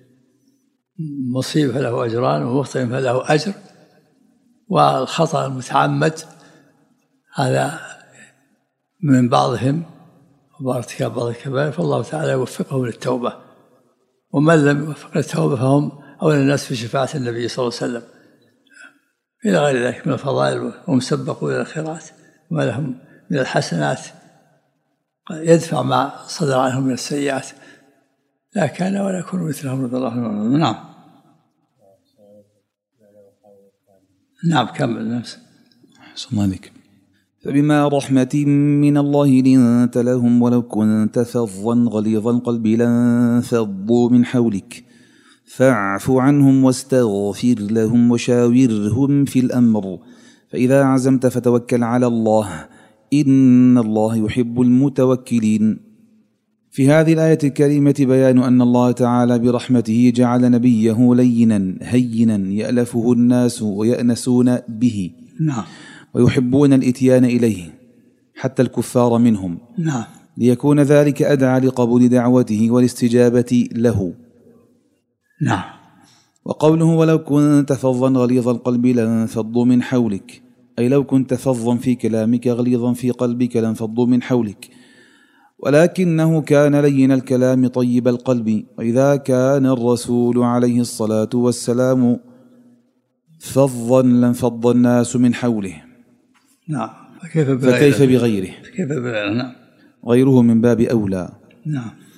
مصيب فله أجران ومخطئ فله أجر، والخطأ المتعمد هذا من بعضهم وارتكاب بعض الكبائر، فالله تعالى يوفقهم للتوبة، ومن لم يوفق للتوبة فهم أولى الناس في شفاعة النبي صلى الله عليه وسلم إلى غير ذلك من الفضائل، وهم سبقوا إلى الخيرات وما لهم من الحسنات يدفع ما صدر عنهم من السيئات، لا كان ولا يكون مثلهم رضي الله عنهم. نعم نعم. كمل نفسه.
أحسن عليك. فبما رحمة من الله لنت لهم ولو كنت فظا غليظ القلب لانفضوا من حولك فاعف عنهم واستغفر لهم وشاورهم في الأمر فإذا عزمت فتوكل على الله إن الله يحب المتوكلين. في هذه الآية الكريمة بيان أن الله تعالى برحمته جعل نبيه لينا هينا يألفه الناس ويأنسون به.
نعم.
ويحبون الإتيان إليه حتى الكفار منهم.
نعم.
ليكون ذلك أدعى لقبول دعوته والاستجابة له.
نعم.
وقوله ولو كنت فظا غليظ القلب لانفضوا من حولك أي لو كنت فظا في كلامك غليظا في قلبك لانفضوا من حولك، ولكنه كان لين الكلام طيب القلب، وإذا كان الرسول عليه الصلاة والسلام فظا لانفض الناس من حوله.
نعم. فكيف
بغيره, فكيف بغيره؟
فكيف بغيره؟ نعم.
غيره من باب أولى.
نعم.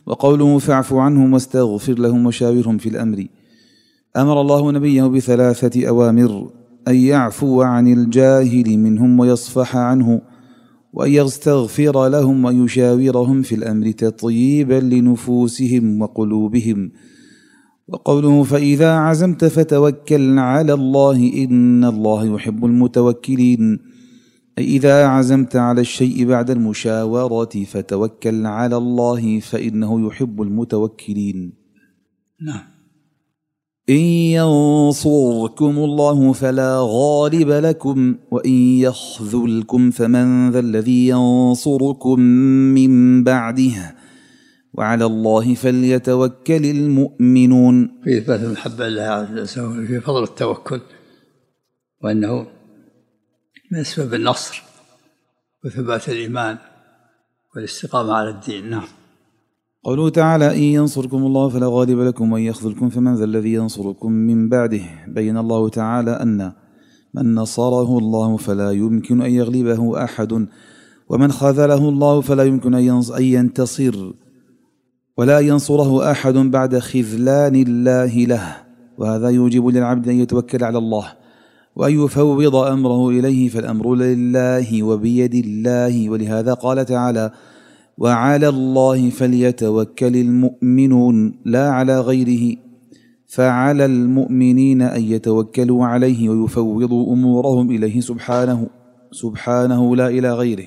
وقوله فاعف عنهم واستغفر لهم وشاورهم في الأمر. أمر الله نبيه بثلاثة أوامر: أن يعفو عن الجاهل منهم ويصفح عنه، وأن يستغفر لهم ويشاورهم في الأمر تطييبا لنفوسهم وقلوبهم. وقوله فإذا عزمت فتوكل على الله إن الله يحب المتوكلين، أي إذا عزمت على الشيء بعد المشاورة فتوكل على الله فإنه يحب المتوكلين.
نعم.
إن ينصركم الله فلا غالب لكم وإن يخذلكم فمن ذا الذي ينصركم من بعده وعلى الله فليتوكل المؤمنون.
في إثبات المحبة لله عز وجل، في فضل التوكل، وأنه من أسباب النصر وثبات الإيمان والاستقامة على الدين. نعم.
قوله تعالى إن ينصركم الله فلا غالب لكم وإن يخذلكم فمن ذا الذي ينصركم من بعده، بين الله تعالى أن من نصره الله فلا يمكن أن يغلبه أحد، ومن خذله الله فلا يمكن أن ينتصر ولا ينصره أحد بعد خذلان الله له. وهذا يوجب للعبد أن يتوكل على الله وأن يفوض أمره إليه، فالأمر لله وبيد الله. ولهذا قال تعالى وعلى الله فليتوكل المؤمنون لا على غيره، فعلى المؤمنين أن يتوكلوا عليه ويفوضوا أمورهم إليه سبحانه سبحانه لا إلى غيره.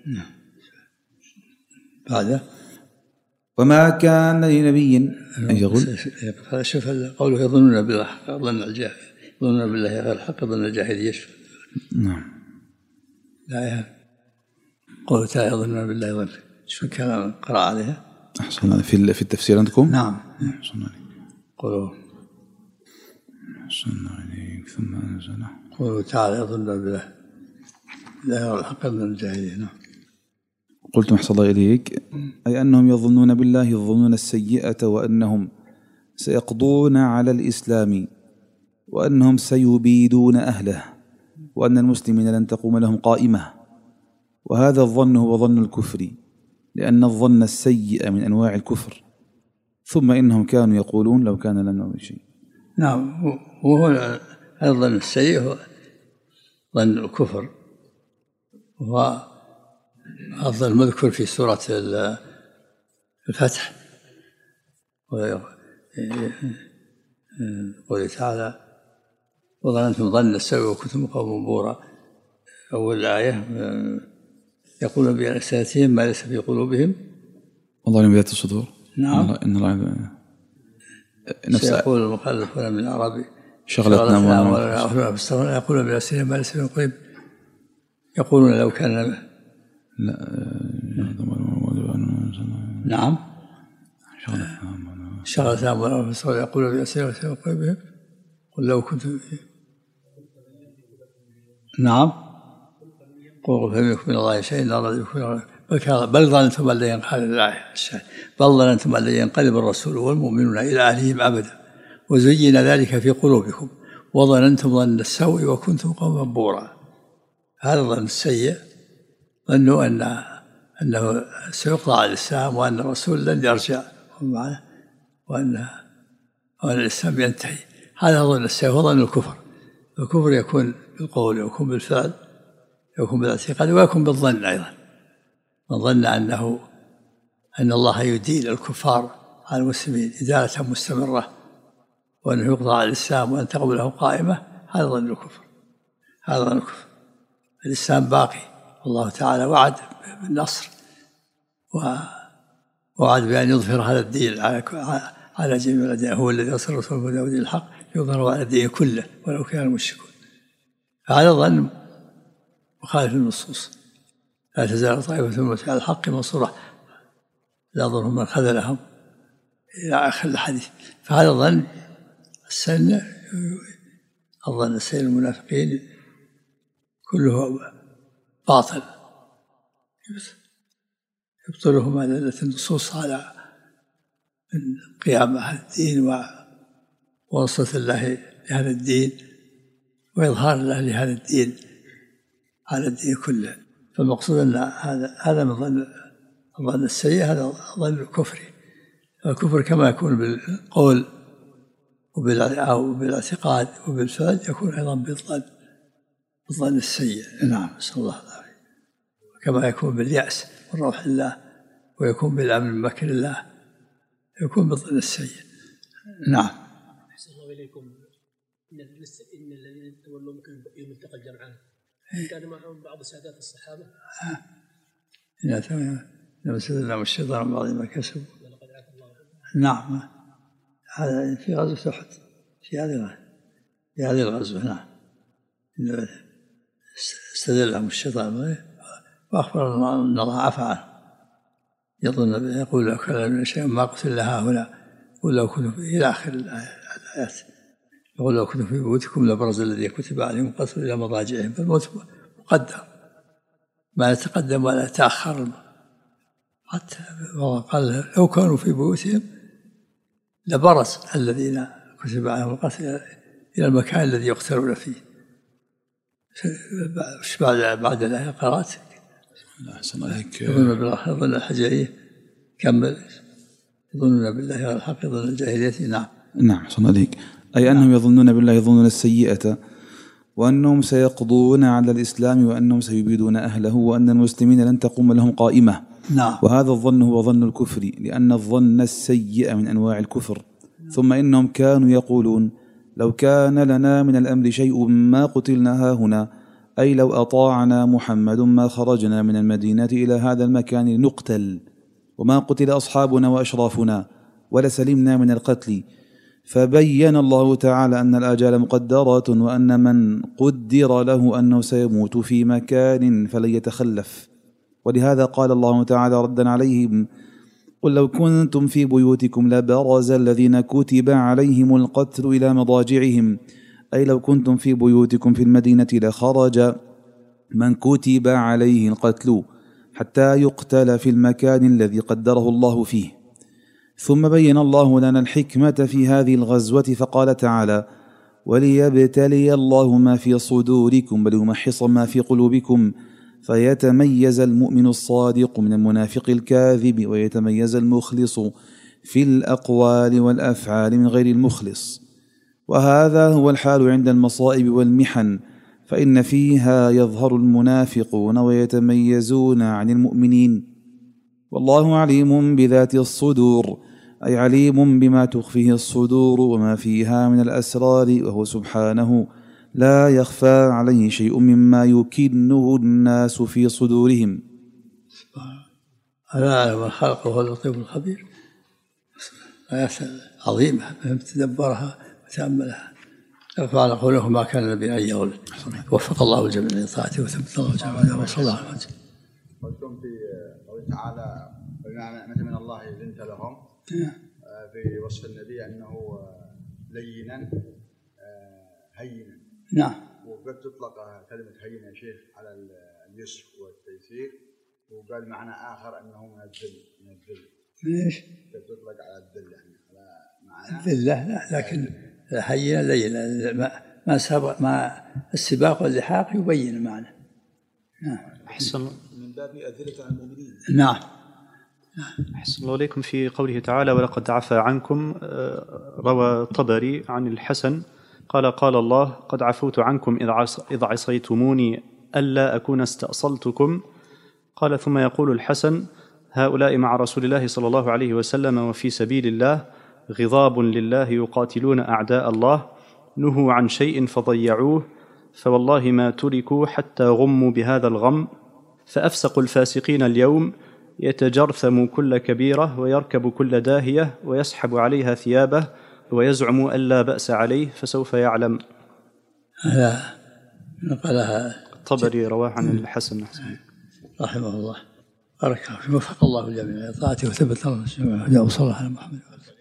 بعد
وما كان لنبي أن يقول
شوف قوله يظنون بالله ظن الجاهل، يظنون بالله غير الحق ظن الجاهلية.
نعم.
لا قوله تعالى يظنون بالله ظن، شو كان قرأ عليها؟
أحسن. في في التفسير عندكم؟
نعم.
أحسن عليك.
قوله
أحسن عليك. ثم أنزل
قوله تعالى يظنون بالله لا غير الحق ظن الجاهلية. نعم.
قلت أحسن الله إليك، أي أنهم يظنون بالله الظنون السيئة، وأنهم سيقضون على الإسلام، وأنهم سيبيدون أهله، وأن المسلمين لن تقوم لهم قائمة. وهذا الظن هو ظن الكفر، لأن الظن السيء من أنواع الكفر. ثم إنهم كانوا يقولون لو كان لنا من شيء.
نعم. وهو الظن السيء هو ظن الكفر، وهو الظن المذكور في سورة الفتح قوله تعالى وظننتم ظن السوء وكنتم قوما بورا. أول آية يقولون بألسنتهم ما ليس في قلوبهم
والله من ذات الصدور.
نعم.
إن الله
نفس يقول المخلفون من الأعراب
شغلتنا ولا
يقولون بألسنتهم ما ليس في قلوبهم يقولون لو كان
لا
نعم شغلتنا ولا يقولون بألسنتهم بهم قل لو كنت نعم قل فلم يكن من الله شيء بل ظننتم أن لن ينقلب بل ظننتم أن لن ينقلب الرسول والمؤمنون إلى أهلهم أبدا وزين ذلك في قلوبكم وظننتم ظن السوء وكنتم قوما بورا. هذا الظن السيء، ظنوا أن أنه سيقضى على الإسلام وأن الرسول لن يرجع وأن وأن الإسلام ينتهي. هذا ظن السيء وظن الكفر. الكفر يكون بالقول ويكون بالفعل، يكون بالاعتقاد ويكون بالظن أيضا. من ظن أنه أن الله يدين الكفار على المسلمين إدالة مستمرة وأنه يقضى على الإسلام وأن تقوم له قائمة، هذا ظن الكفر. هذا ظن الكفر. الإسلام باقي، والله تعالى وعد بالنصر ووعد بأن يظهر هذا الدين على على جميع الأديان. هو الذي أرسل رسوله بالهدى ودين الحق يظهر على الدين كله ولو كان المشركون. هذا ظن مخالف النصوص. لا تزال طائفة من على الحق منصورة لا يضرهم من خذلهم إلى آخر الحديث. فهذا الظن السيء، الظن السيء المنافقين كله باطل يبطله ما دلت النصوص على قيام هذا الدين ووصلة الله لهذا الدين وإظهار الله لهذا الدين على الدين كله. فالمقصود أن هذا هذا من ظن الظن السيء، هذا ظن الكفر الكفر كما يكون بالقول وبالاعتقاد وبالفعل يكون أيضا بالظن بالظن السيء. نعم، نسأل الله العافية. كما يكون باليأس من روح الله ويكون بالأمن من مكر الله يكون بالظن السيء. نعم.
أحسن الله إليكم. إن إن الذين تولوا منكم يوم التقى الجمعان كان معهم بعض سادات الصحابة.
إنما استزلهم الشيطان من بعض ما كسبوا. نعم، هذا في غزوة أحد في هذه في هذه الغزوة. نعم، استدلهم الشيطان وأخبر أن الله عفى عنه. يظن يقول لو كان من شيء ما قتل لها هنا، يقول لو كنت إلى آخر الآيات، يقول لو كنت في بيوتكم لبرز الذي كتب عليهم القتل إلى مضاجعهم. فالموت مقدر، ما يتقدم ولا يتأخر. حتى قال لو كانوا في بيوتهم لبرز الذين كتب عليهم القتل إلى المكان الذي يقتلون فيه. بعد بعد الآية قرأت
أحسن عليك.
يظن بالله يظن الحجرية. كمل. يظنون بالله غير الحق يظن الجاهلية. نعم.
نعم، أحسن عليك. أي أنهم يظنون بالله يظنون السيئة، وأنهم سيقضون على الإسلام، وأنهم سيبيدون أهله، وأن المسلمين لن تقوم لهم قائمة.
نعم.
وهذا الظن هو ظن الكفر، لأن الظن السيء من أنواع الكفر. ثم إنهم كانوا يقولون لو كان لنا من الأمر شيء ما قتلنا هنا، أي لو أطاعنا محمد ما خرجنا من المدينة إلى هذا المكان لنقتل، وما قتل أصحابنا وأشرافنا ولسلمنا من القتل. فبين الله تعالى أن الآجال مقدرات، وأن من قدر له أنه سيموت في مكان فلن يتخلف. ولهذا قال الله تعالى ردا عليهم قل لو كنتم في بيوتكم لبرز الذين كتب عليهم القتل إلى مضاجعهم، أي لو كنتم في بيوتكم في المدينة لخرج من كتب عليه القتل حتى يقتل في المكان الذي قدره الله فيه. ثم بين الله لنا الحكمة في هذه الغزوة فقال تعالى وليبتلي الله ما في صدوركم وليمحص ما في قلوبكم فيتميز المؤمن الصادق من المنافق الكاذب، ويتميز المخلص في الأقوال والأفعال من غير المخلص. وهذا هو الحال عند المصائب والمحن، فإن فيها يظهر المنافقون ويتميزون عن المؤمنين. والله عليم بذات الصدور، أي عليم بما تخفيه الصدور وما فيها من الأسرار، وهو سبحانه لا يخفى عليه شيء مما يكنه الناس في صدورهم.
ألا يعلم من خلق وهو اللطيف الخبير. آيات عظيمة فهم تدبرها وتأملها. فعل قوله ما كان النبي أن يغل. وفق الله الجميع لطاعته وثبت الله الجميع وصلى الله عليه وسلم.
قلتم في قوله تعالى نعمة من الله لنت لهم، في وصف النبي أنه لينا هينا.
نعم.
وقد تطلق كلمة هين يا شيخ على اليسر والتيسير، وقال معنى آخر أنه من الذل. من الذل.
ليش؟
قد تطلق على الذل يعني على معنى
الذل. لا، لكن هين لين ما ما سبق ما السباق واللحاق يبين المعنى. نعم.
أحسن
من باب أذلة عن المؤمنين.
نعم.
أحسن الله إليكم. في قوله تعالى ولقد عفى عنكم، روى الطبري عن الحسن قال قال الله قد عفوت عنكم إذ عصيتموني ألا أكون استأصلتكم. قال ثم يقول الحسن هؤلاء مع رسول الله صلى الله عليه وسلم وفي سبيل الله غضاب لله يقاتلون أعداء الله، نهوا عن شيء فضيعوه، فوالله ما تركوا حتى غموا بهذا الغم. فأفسق الفاسقين اليوم يتجرثم كل كبيرة ويركب كل داهية ويسحب عليها ثيابه ويزعم ألا بأس عليه فسوف يعلم.
هذا نقلها
الطبري رواه عن الحسن
رحمه الله. بارك الله فيه. وفق الله الجميع لطاعته وثبت الله وصلى الله على محمد.